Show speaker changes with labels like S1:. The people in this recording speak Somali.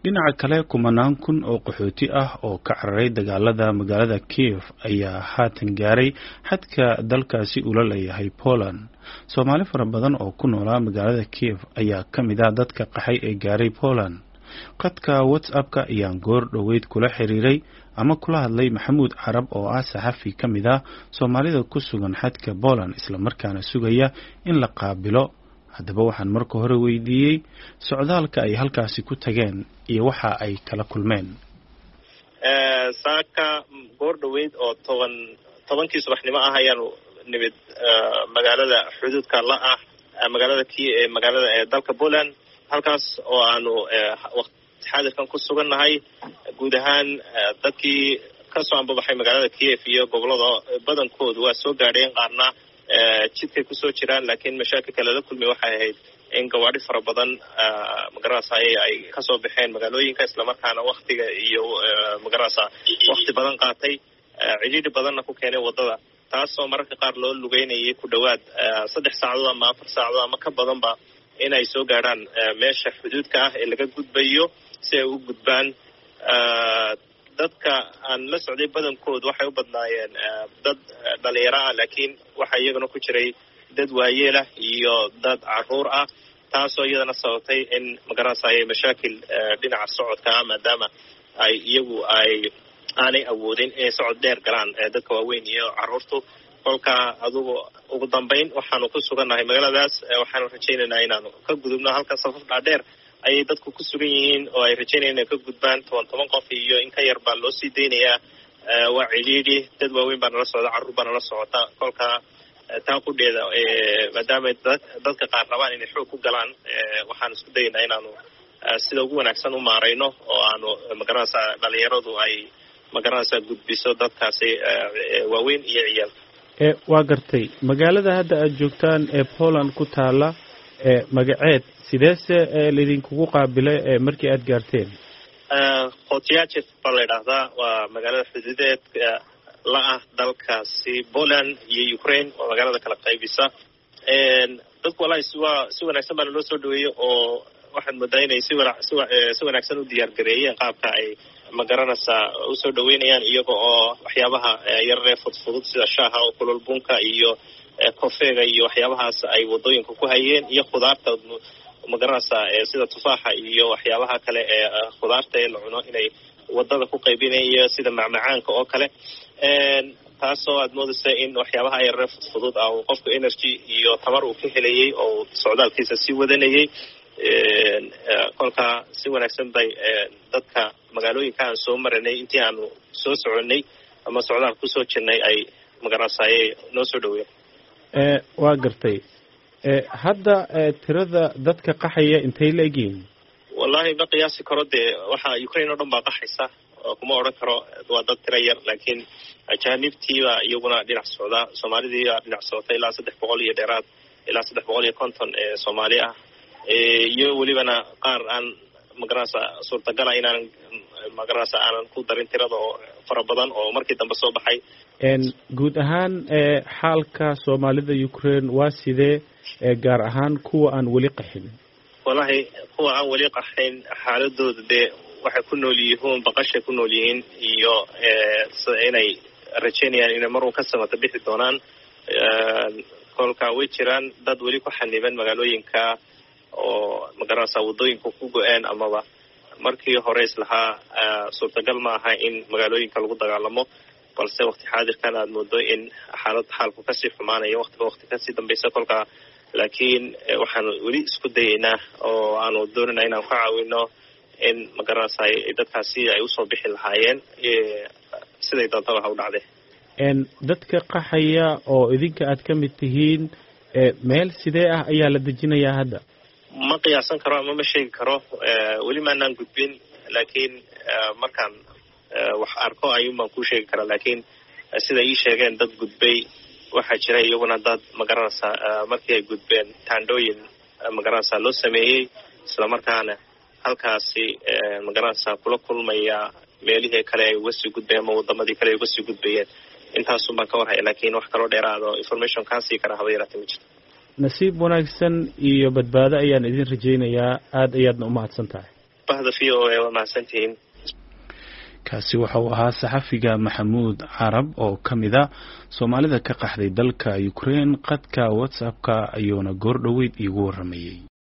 S1: dhinaca kale kumanaan kun oo qaxooti ah oo ka cararay dagaalada magaalada Kiev ayaa haatan gaaray xadka dalkaasi ula leeyahay Poland. Soomaali fara badan oo ku noolaa magaalada Kiev ayaa ka mid ah dadka qaxay ee gaaray Poland. Qadka WhatsApp-ka ayaan goor dhoweyd kula xiriiray ama kula hadlay Maxamuud Carab oo ah saxafi ka mid ah Soomaalida ku sugan xadka Poland isla markaana sugaya in la qaabilo. haddaba waxaan marka hore weydiiyey socdaalka ay halkaasi ku tageen iyo waxa ay kala kulmeen.
S2: saaka goor dhoweyd oo tobankii subaxnimo ah ayaanu nimid magaalada xuduudka la ah magaalada dalka Poland, halkaas oo aanu waqti xaadirkan ku sugannahay. guud ahaan dadkii ka soo ambabaxay magaalada Kiev iyo gobolada badankoodu waa soo gaadheen, qaarna jidkay kusoo jiraan, laakiin mashaakilka lala kulmay waxay ahayd in gawaadhi fara badan magarasa ay kasoo baxeen magaalooyinka, islamarkaana waktiga iyo magarasa wakti badan qaatay, cidhiidhi badanna ku keenay wadada, taasoo mararka qaar loo lugeynayay ku dhowaad 3 saacadood ama 4 saacadood ama ka badanba inay soo gaadhaan meesha xuduudka ah ee laga gudbayo si ay u gudbaan. dadka aan la socday badankood waxay u badnaayeen dad dhalinyaro ah, laakiin waxaa iyagana ku jiray dad waayeelah iyo dad caruur ah, taasoo iyadana sababtay in magarasa ay mashaakil dhinaca socodka ah, maadaama ay iyagu aanay awoodin inay socod dheer galaan dadka waaweyn iyo caruurtu. kolka adugu ugu dambayn waxaanu ku sugannahay magaaladaas, waxaanu rajaynaynaa inaanu ka gudubno halkan. safaf dhaadheer ayay dadku ku sugan yihiin oo ay rajaynayaan inay ka gudbaan 10 qof iyo in ka yar baa loo sii deynayaa. waa cidhiidhi, dad waaweyn baa nala socda, carruur baa nala socota. kolka taa qudheeda maadaama dadka qaar rabaan inay xoog ku galaan, waxaan isku dayaynaa inaanu sida ugu wanaagsan u maarayno oo aanu magaranaysa dhalinyaradu ay magaranaysa gudbiso dadkaasi waaweyn iyo ciyaal.
S1: waa gartay magaalada hadda aad joogtaan ee Poland ku taala magaceed sideese lidinkugu qaabilay markii aad gaarteen?
S2: Khotyachyv baa la yidhaahdaa, waa magaalada xuduudeed la ah dalkaasi Poland iyo Ukraine, waa magaalada kala qaybisa. dadku walahi si wanaagsan baa loo soo dhaweeyey oo waxaad moodaa inay si wanaagsan u diyaargareeyeen qaabka ay magaranaysaa usoo dhaweynayaan, iyaga oo waxyaabaha yararee fudfudud sida shaaha oo kulul, bunka iyo kofeega iyo waxyaabahaas ay wadooyinka ku hayeen, iyo khudaarta magaranaysaa sida tufaaxa iyo waxyaabaha kale ee khudaarta ee la cuno inay wadada ku qaybinayeen, sida macmacaanka oo kale. taasoo aad moodaysa in waxyaabaha yararee fudfudud ah uu qofku energy iyo tamar uu ka helayay oo socdaalkiisa sii wadanayay. kolka si wanaagsan bay dadka magaalooyinka aan soo maranay intii aanu soo soconay ama socdaal kusoo jirnay ay magaranaysaay noo soo dhaweeyeen.
S1: waa gartay. hadda tirada dadka qaxaya intay la egyihiin?
S2: wallahi ma qiyaasi karo, dee waxa Ukraine oo dhan baa qaxaysa, kuma odhan karo waa dad tira yar, laakiin ajaanibtiiba iyaguna dhinac socda, Soomaalidii dhinac socota ilaa 300 iyo dheeraad, ilaa 350 Soomaali ah, iyo welibana qaar aan magaranaysa suurtagala inaan magaranaysa aanan ku darin tirada oo fara badan oo markii dambe soo baxay.
S1: guud ahaan xaalka Soomaalida Ukraine waa sidee, gaar ahaan kuwa aan weli qaxin?
S2: wallahi kuwa aan weli qaxin xaaladooda dee waxay ku nool yihiin baqashay ku nool yihiin, iyo inay rajaynayaan inay marun ka samata bixi doonaan. kolka way jiraan dad weli ku xaniban magaalooyinka oo magaranaysa wadooyinka ku go-een, amaba markii hore islahaa suurtagal ma aha in magaalooyinka lagu dagaalamo, balse waqti xaadirkan aad moodo in xaalku kasii xumaanayo waqti kasii dambaysa. kolka laakiin waxaanu weli isku dayaynaa oo aanu doonayna inaan ka caawino in magaranaysa dadkaasi ay usoo bixi lahaayeen siday doontaba ha u dhacde.
S1: dadka qaxaya oo idinka aad ka mid tihiin, meel sidee ah ayaa la dejinayaa hadda?
S2: ma qiyaasan karo ama ma sheegi karo, weli maanaan gudbin, laakiin markaan wax arko ayuunbaan kuu sheegi karaa. laakiin sida ii sheegeen dad gudbay waxaa jira iyaguna dad magaranaysa markii ay gudbeen taandhooyin magaranaysa loo sameeyey, islamarkaana halkaasi magaranaysa kula kulmaya meelihii kale ay uga sii gudbayeen ama wadamadii kale ay uga sii gudbayeen. intaasun baan ka warhaya, laakiin wax kaloo dheeraado information kaan sii karaa haba yaraatee ma jirto.
S1: nasiib wanaagsan iyo badbaado ayaan idin rajaynayaa. aad ayaadna u mahadsan tahay.
S2: bahda VOA waa mahadsantihiin.
S1: kaasi waxa uu ahaa saxafiga Maxamuud Carab oo ka mid ah Soomaalida ka qaxday dalka Ukraine. qadka WhatsApp-ka ayuuna goor dhaweyd iigu waramayay.